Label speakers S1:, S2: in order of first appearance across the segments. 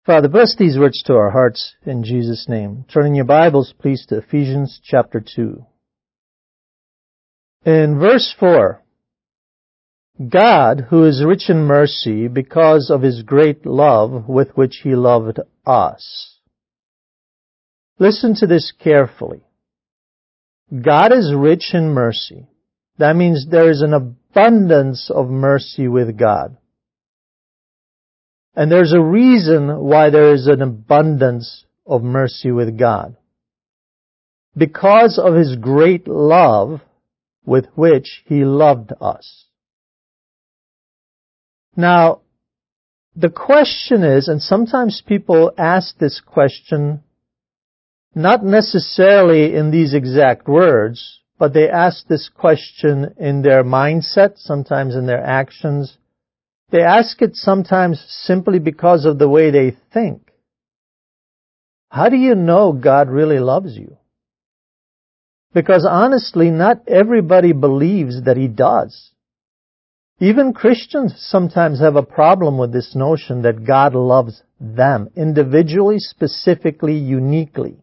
S1: Father, bless these words to our hearts in Jesus' name. Turning your Bibles, please, to Ephesians chapter 2. In verse 4, God, who is rich in mercy because of His great love with which He loved us. Listen to this carefully. God is rich in mercy. That means there is an abundance of mercy with God. And there's a reason why there is an abundance of mercy with God. Because of His great love with which He loved us. Now, the question is, and sometimes people ask this question, not necessarily in these exact words, but they ask this question in their mindset, sometimes in their actions. They ask it sometimes simply because of the way they think. How do you know God really loves you? Because honestly, not everybody believes that He does. Even Christians sometimes have a problem with this notion that God loves them, individually, specifically, uniquely.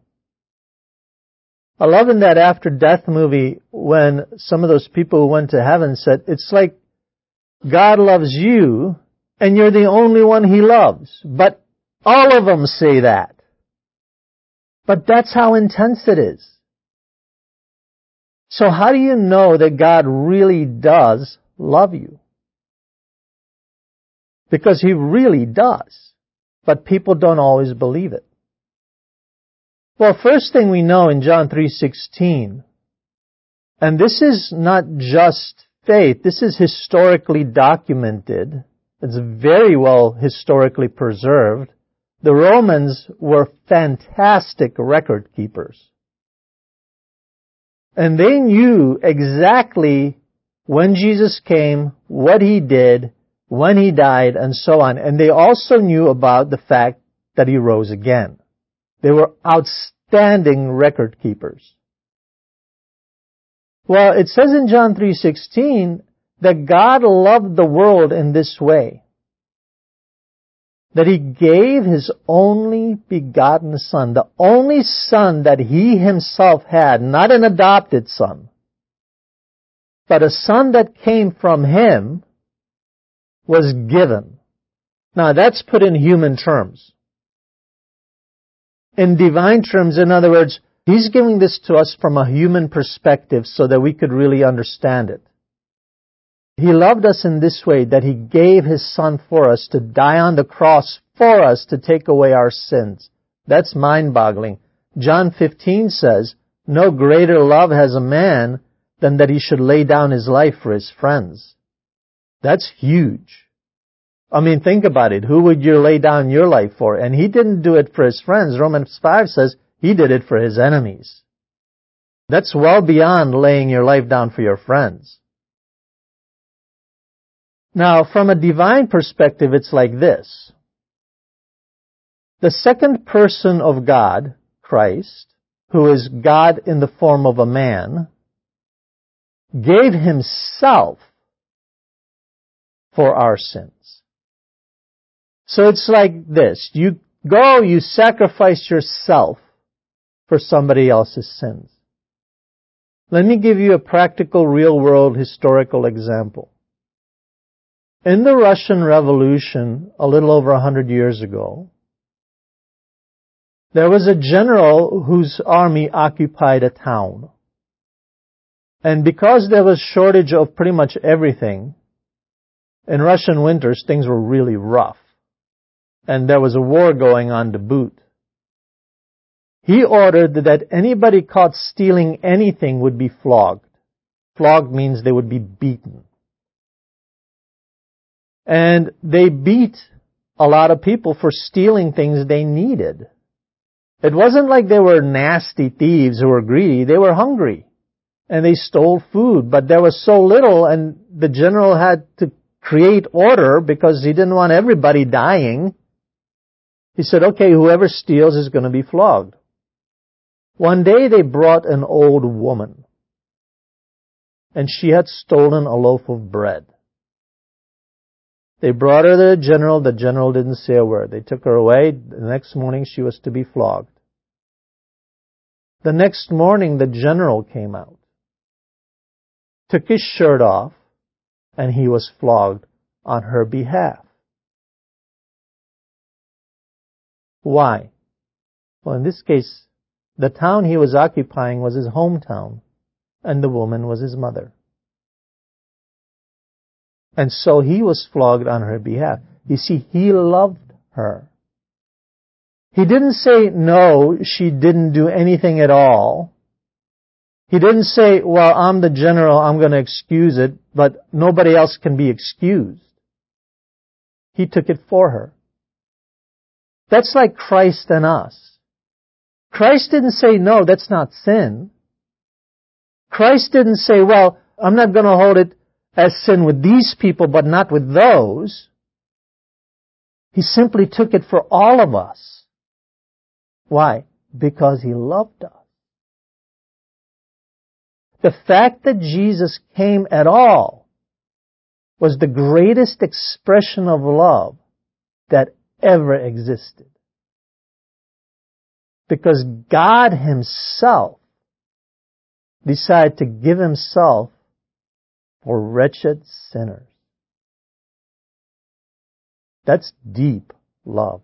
S1: I love in that After Death movie when some of those people who went to heaven said, it's like God loves you, and you're the only one He loves. But all of them say that. But that's how intense it is. So how do you know that God really does love you? Because He really does. But people don't always believe it. Well, first thing we know in John 3:16, and this is not just faith, this is historically documented. It's very well historically preserved. The Romans were fantastic record keepers. And they knew exactly when Jesus came, what He did, when He died, and so on. And they also knew about the fact that He rose again. They were outstanding record keepers. Well, it says in John 3:16 that God loved the world in this way, that He gave His only begotten Son, the only Son that He Himself had, not an adopted Son, but a Son that came from Him, was given. Now that's put in human terms. In divine terms, in other words, He's giving this to us from a human perspective so that we could really understand it. He loved us in this way, that He gave His Son for us to die on the cross for us to take away our sins. That's mind-boggling. John 15 says, no greater love has a man than that he should lay down his life for his friends. That's huge. I mean, think about it. Who would you lay down your life for? And He didn't do it for His friends. Romans 5 says He did it for His enemies. That's well beyond laying your life down for your friends. Now, from a divine perspective, it's like this. The second person of God, Christ, who is God in the form of a man, gave Himself for our sins. So it's like this. You go, you sacrifice yourself for somebody else's sins. Let me give you a practical, real-world, historical example. In the Russian Revolution, a little over 100 years ago, there was a general whose army occupied a town. And because there was shortage of pretty much everything, in Russian winters, things were really rough. And there was a war going on to boot. He ordered that anybody caught stealing anything would be flogged. Flogged means they would be beaten. And they beat a lot of people for stealing things they needed. It wasn't like they were nasty thieves who were greedy. They were hungry. And they stole food. But there was so little, and the general had to create order because he didn't want everybody dying. He said, okay, whoever steals is going to be flogged. One day they brought an old woman, and she had stolen a loaf of bread. They brought her to the general. The general didn't say a word. They took her away. The next morning she was to be flogged. The next morning the general came out, took his shirt off, and he was flogged on her behalf. Why? Well, in this case, the town he was occupying was his hometown, and the woman was his mother. And so he was flogged on her behalf. You see, he loved her. He didn't say, no, she didn't do anything at all. He didn't say, well, I'm the general, I'm going to excuse it, but nobody else can be excused. He took it for her. That's like Christ and us. Christ didn't say, no, that's not sin. Christ didn't say, well, I'm not going to hold it as sin with these people, but not with those. He simply took it for all of us. Why? Because He loved us. The fact that Jesus came at all was the greatest expression of love that ever existed. Because God Himself decided to give Himself for wretched sinners. That's deep love.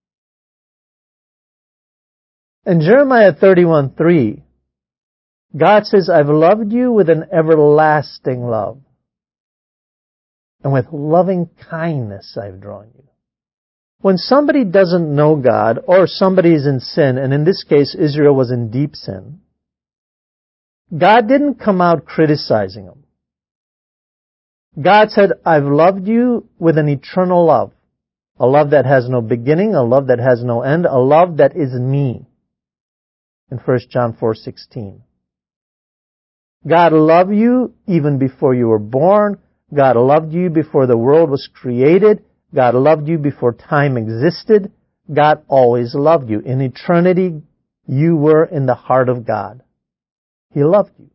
S1: In Jeremiah 31:3, God says, I've loved you with an everlasting love, and with loving kindness I've drawn you. When somebody doesn't know God, or somebody is in sin, and in this case Israel was in deep sin, God didn't come out criticizing them. God said, I've loved you with an eternal love. A love that has no beginning, a love that has no end, a love that is me. In 1 John 4:16. God loved you even before you were born. God loved you before the world was created. God loved you before time existed. God always loved you. In eternity, you were in the heart of God. He loved you.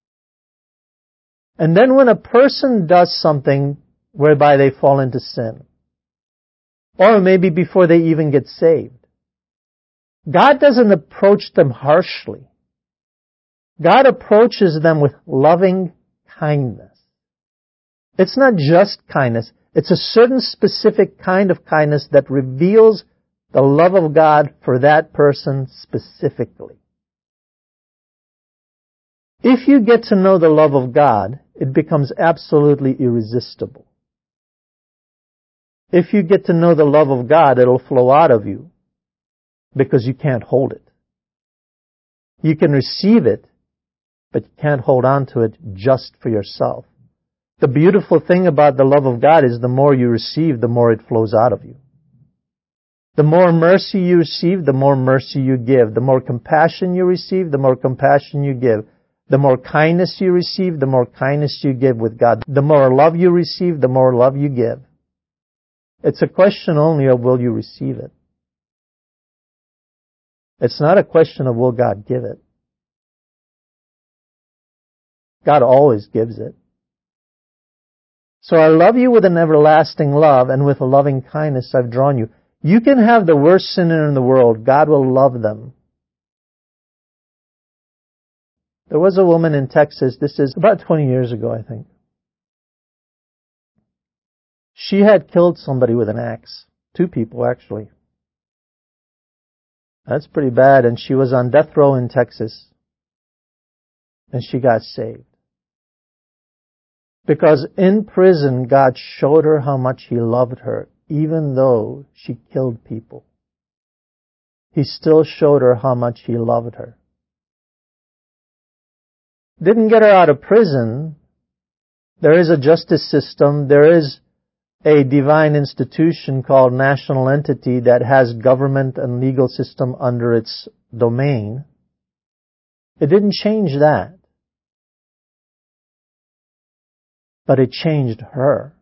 S1: And then when a person does something whereby they fall into sin, or maybe before they even get saved, God doesn't approach them harshly. God approaches them with loving kindness. It's not just kindness. It's a certain specific kind of kindness that reveals the love of God for that person specifically. If you get to know the love of God, it becomes absolutely irresistible. If you get to know the love of God, it'll flow out of you because you can't hold it. You can receive it, but you can't hold on to it just for yourself. The beautiful thing about the love of God is the more you receive, the more it flows out of you. The more mercy you receive, the more mercy you give. The more compassion you receive, the more compassion you give. The more kindness you receive, the more kindness you give with God. The more love you receive, the more love you give. It's a question only of will you receive it. It's not a question of will God give it. God always gives it. So I love you with an everlasting love, and with a loving kindness I've drawn you. You can have the worst sinner in the world. God will love them. There was a woman in Texas, this is about 20 years ago, I think. She had killed somebody with an axe. 2 people, actually. That's pretty bad, and she was on death row in Texas. And she got saved. Because in prison, God showed her how much He loved her, even though she killed people. He still showed her how much He loved her. Didn't get her out of prison. There is a justice system. There is a divine institution called national entity that has government and legal system under its domain. It didn't change that. But it changed her.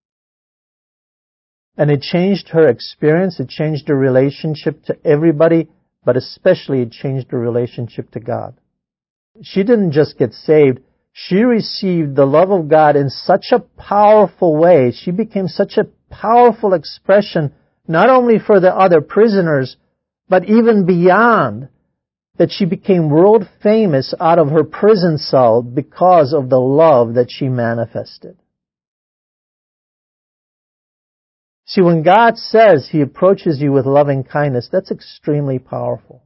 S1: And it changed her experience, it changed her relationship to everybody, but especially it changed her relationship to God. She didn't just get saved, she received the love of God in such a powerful way. She became such a powerful expression, not only for the other prisoners, but even beyond, that she became world famous out of her prison cell because of the love that she manifested. See, when God says He approaches you with loving kindness, that's extremely powerful.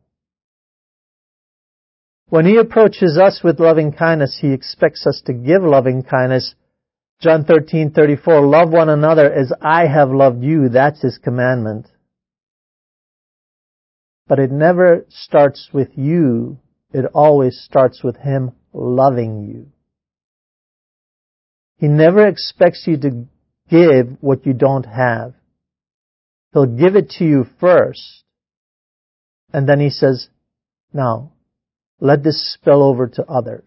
S1: When He approaches us with loving kindness, He expects us to give loving kindness. John 13:34, love one another as I have loved you. That's His commandment. But it never starts with you. It always starts with Him loving you. He never expects you to give what you don't have. He'll give it to you first. And then He says, now, let this spill over to others.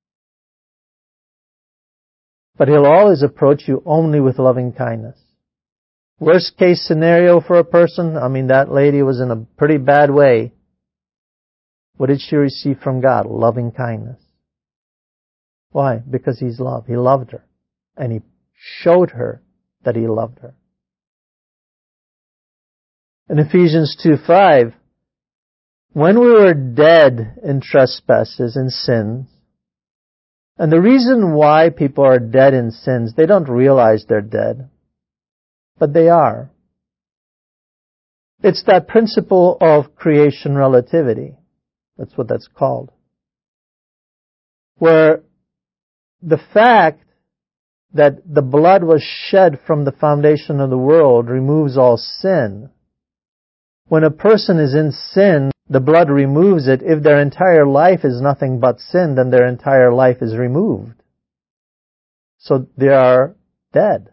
S1: But He'll always approach you only with loving kindness. Worst case scenario for a person, that lady was in a pretty bad way. What did she receive from God? Loving kindness. Why? Because He's love. He loved her. And He showed her that He loved her. In Ephesians 2:5, when we were dead in trespasses and sins, and the reason why people are dead in sins, they don't realize they're dead, but they are. It's that principle of creation relativity. That's what that's called. Where the fact that the blood was shed from the foundation of the world removes all sin. When a person is in sin, the blood removes it. If their entire life is nothing but sin, then their entire life is removed. So they are dead.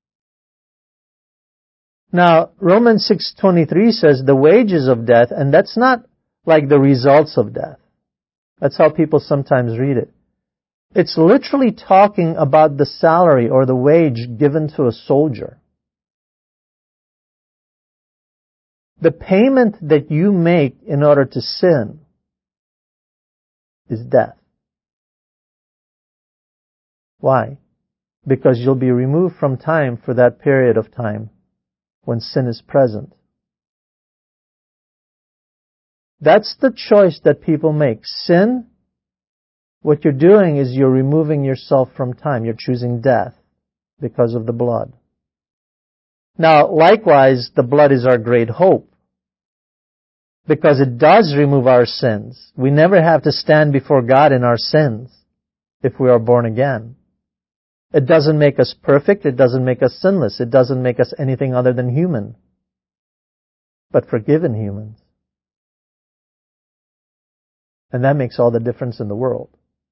S1: Now, Romans 6:23 says the wages of death, and that's not like the results of death. That's how people sometimes read it. It's literally talking about the salary or the wage given to a soldier. The payment that you make in order to sin is death. Why? Because you'll be removed from time for that period of time when sin is present. That's the choice that people make. Sin, what you're doing is you're removing yourself from time. You're choosing death because of the blood. Now, likewise, the blood is our great hope, because it does remove our sins. We never have to stand before God in our sins if we are born again. It doesn't make us perfect. It doesn't make us sinless. It doesn't make us anything other than human, but forgiven humans. And that makes all the difference in the world.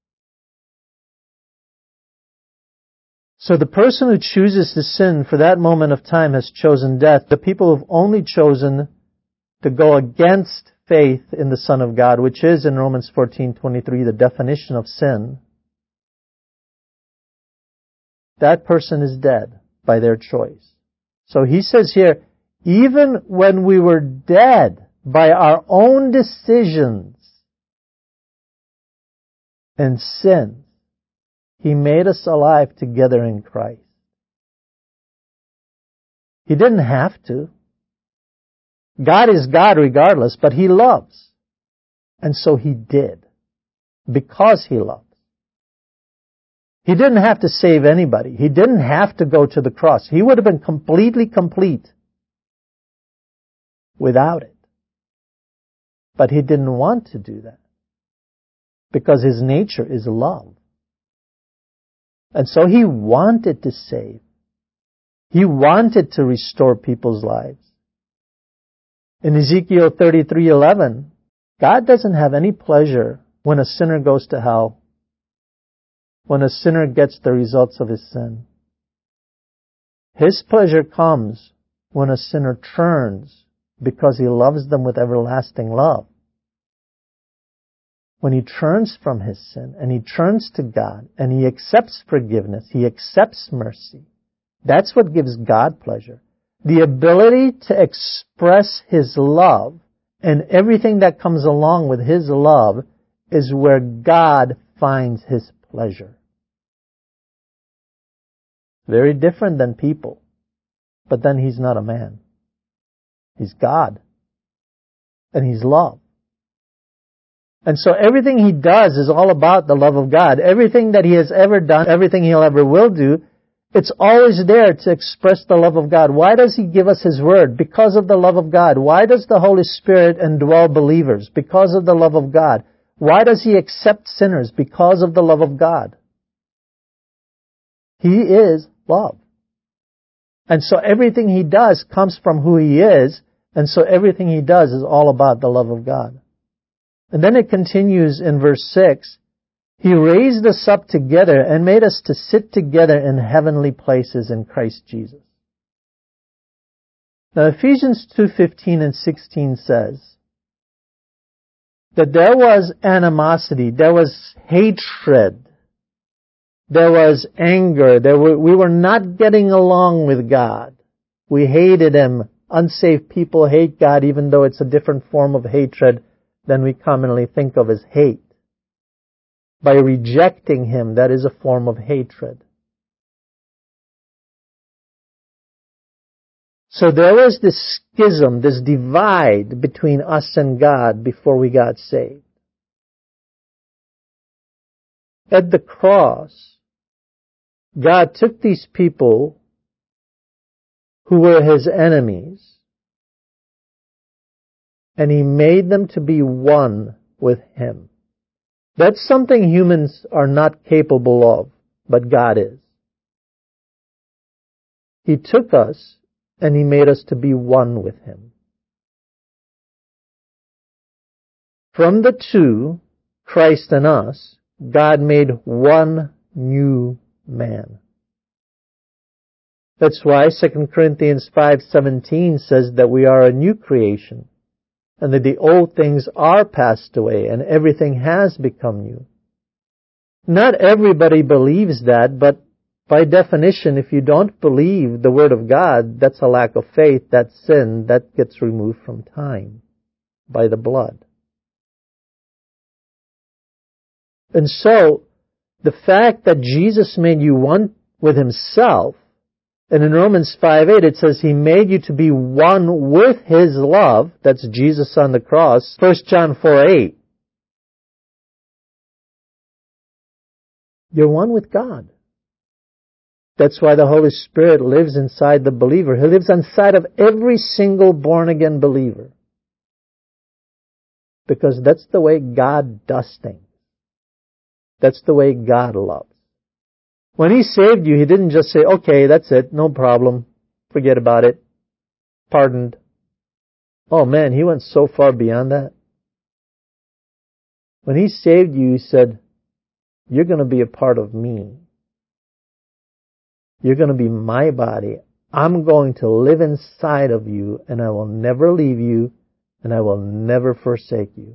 S1: So the person who chooses to sin for that moment of time has chosen death. The people who've only chosen to go against faith in the Son of God, which is in Romans 14:23 the definition of sin, that person is dead by their choice. So he says here, even when we were dead by our own decisions and sins, He made us alive together in Christ. He didn't have to. God is God regardless, but He loves. And so He did, because He loves. He didn't have to save anybody. He didn't have to go to the cross. He would have been completely complete without it. But He didn't want to do that, because His nature is love. And so He wanted to save. He wanted to restore people's lives. In Ezekiel 33:11, God doesn't have any pleasure when a sinner goes to hell, when a sinner gets the results of his sin. His pleasure comes when a sinner turns, because He loves them with everlasting love. When he turns from his sin and he turns to God and he accepts forgiveness, he accepts mercy, that's what gives God pleasure. The ability to express His love and everything that comes along with His love is where God finds His pleasure. Very different than people. but then He's not a man. He's God. And He's love. And so everything He does is all about the love of God. Everything that He has ever done, everything He'll ever will do, it's always there to express the love of God. Why does He give us His Word? Because of the love of God. Why does the Holy Spirit indwell believers? Because of the love of God. Why does He accept sinners? Because of the love of God. He is love. And so everything He does comes from who He is, and so everything He does is all about the love of God. And then it continues in verse 6, He raised us up together and made us to sit together in heavenly places in Christ Jesus. Now Ephesians 2:15 and 16 says that there was animosity, there was hatred, there was anger, we were not getting along with God. We hated Him. Unsaved people hate God even though it's a different form of hatred than we commonly think of as hate. By rejecting Him, that is a form of hatred. So there was this schism, this divide between us and God before we got saved. At the cross, God took these people who were His enemies and He made them to be one with Him. That's something humans are not capable of, but God is. He took us and He made us to be one with Him. From the two, Christ and us, God made one new man. That's why 2 Corinthians 5:17 says that we are a new creation, and that the old things are passed away, and everything has become new. Not everybody believes that, but by definition, if you don't believe the Word of God, that's a lack of faith, that's sin, that gets removed from time by the blood. And so, the fact that Jesus made you one with Himself, and in Romans 5:8 it says He made you to be one with His love, that's Jesus on the cross, 1 John 4:8. You're one with God. That's why the Holy Spirit lives inside the believer. He lives inside of every single born-again believer. Because that's the way God does things. That's the way God loves. When He saved you, He didn't just say, okay, that's it, no problem, forget about it, pardoned. Oh man, He went so far beyond that. When He saved you, He said, you're going to be a part of me. You're going to be my body. I'm going to live inside of you, and I will never leave you, and I will never forsake you.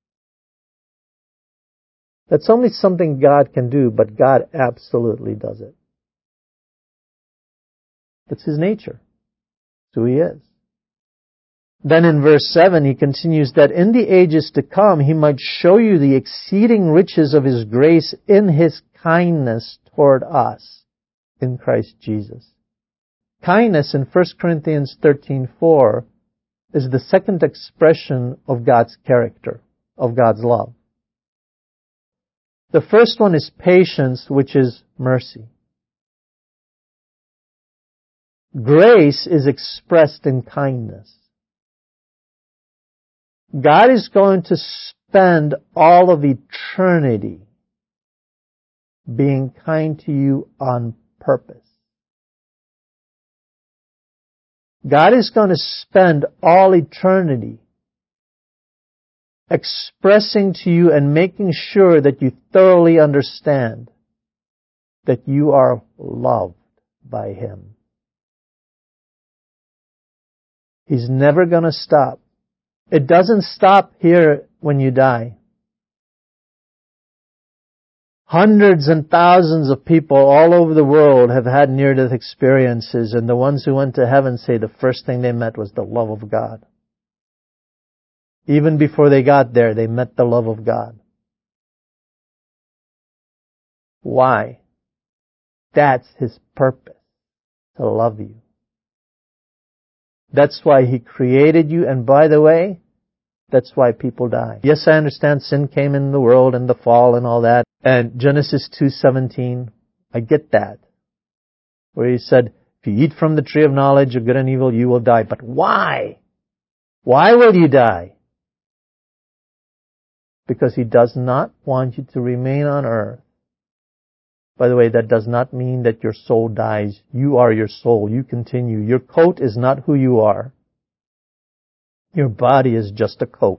S1: That's only something God can do, but God absolutely does it. That's His nature. That's who He is. Then in verse 7, He continues that in the ages to come, He might show you the exceeding riches of His grace in His kindness toward us in Christ Jesus. Kindness in 1 Corinthians 13:4 is the second expression of God's character, of God's love. The first one is patience, which is mercy. Grace is expressed in kindness. God is going to spend all of eternity being kind to you on purpose. God is going to spend all eternity expressing to you and making sure that you thoroughly understand that you are loved by Him. He's never going to stop. It doesn't stop here when you die. Hundreds and thousands of people all over the world have had near-death experiences, and the ones who went to heaven say the first thing they met was the love of God. Even before they got there, they met the love of God. Why? That's His purpose, to love you. That's why He created you, and by the way, that's why people die. Yes, I understand sin came in the world and the fall and all that, and Genesis 2:17, I get that. Where He said, if you eat from the tree of knowledge of good and evil, you will die. But why? Why will you die? Because He does not want you to remain on earth. By the way, that does not mean that your soul dies. You are your soul. You continue. Your coat is not who you are. Your body is just a coat.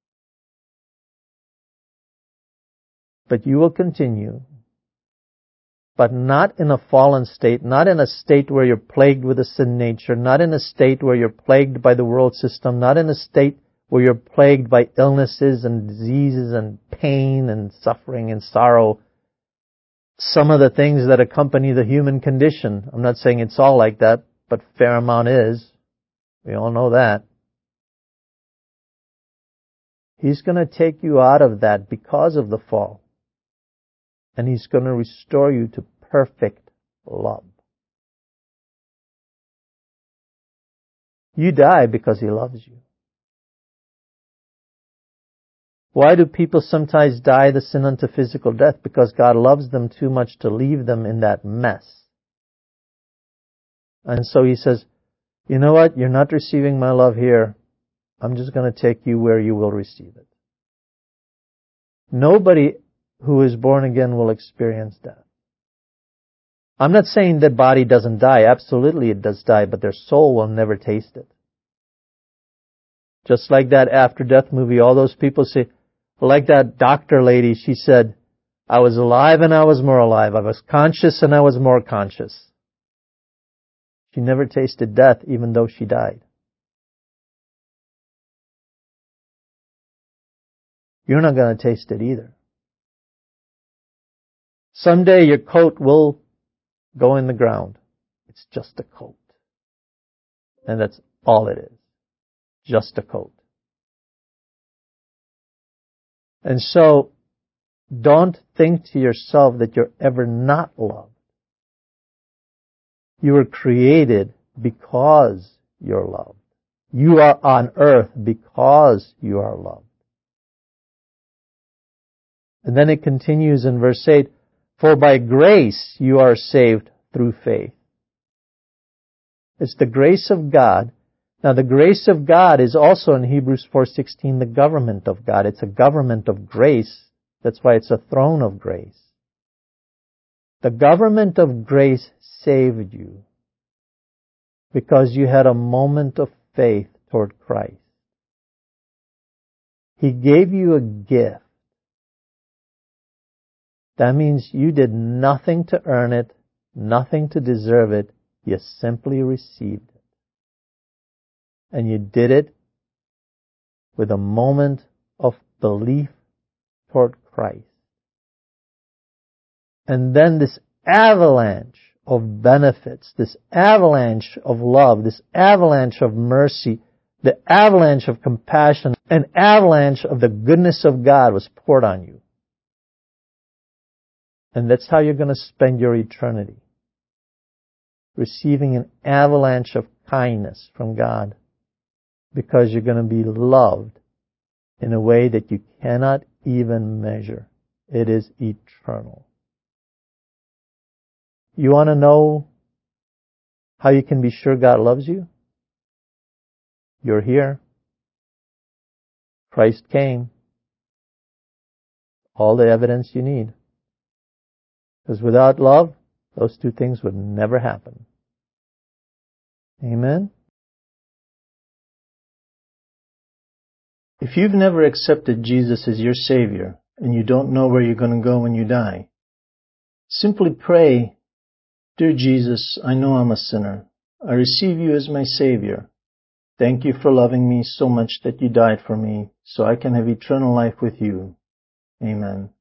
S1: But you will continue. But not in a fallen state, not in a state where you're plagued with a sin nature, not in a state where you're plagued by the world system, not in a state where you're plagued by illnesses and diseases and pain and suffering and sorrow. Some of the things that accompany the human condition. I'm not saying it's all like that, but a fair amount is. We all know that. He's going to take you out of that because of the fall. And He's going to restore you to perfect love. You die because He loves you. Why do people sometimes die the sin unto physical death? Because God loves them too much to leave them in that mess. And so He says, you know what? You're not receiving my love here. I'm just going to take you where you will receive it. Nobody who is born again will experience death. I'm not saying that body doesn't die. Absolutely it does die, but their soul will never taste it. Just like that After Death movie, all those people say, like that doctor lady, she said, I was alive and I was more alive. I was conscious and I was more conscious. She never tasted death even though she died. You're not going to taste it either. Someday your coat will go in the ground. It's just a coat. And that's all it is. Just a coat. And so, don't think to yourself that you're ever not loved. You were created because you're loved. You are on earth because you are loved. And then it continues in verse 8, for by grace you are saved through faith. It's the grace of God. Now the grace of God is also in Hebrews 4:16 the government of God. It's a government of grace. That's why it's a throne of grace. The government of grace saved you because you had a moment of faith toward Christ. He gave you a gift. That means you did nothing to earn it, nothing to deserve it. You simply received it. And you did it with a moment of belief toward Christ. And then this avalanche of benefits, this avalanche of love, this avalanche of mercy, the avalanche of compassion, an avalanche of the goodness of God was poured on you. And that's how you're going to spend your eternity. Receiving an avalanche of kindness from God. Because you're going to be loved in a way that you cannot even measure. It is eternal. You want to know how you can be sure God loves you? You're here. Christ came. All the evidence you need. Because without love, those two things would never happen. Amen? If you've never accepted Jesus as your Savior, and you don't know where you're going to go when you die, simply pray, Dear Jesus, I know I'm a sinner. I receive you as my Savior. Thank you for loving me so much that you died for me, so I can have eternal life with you. Amen.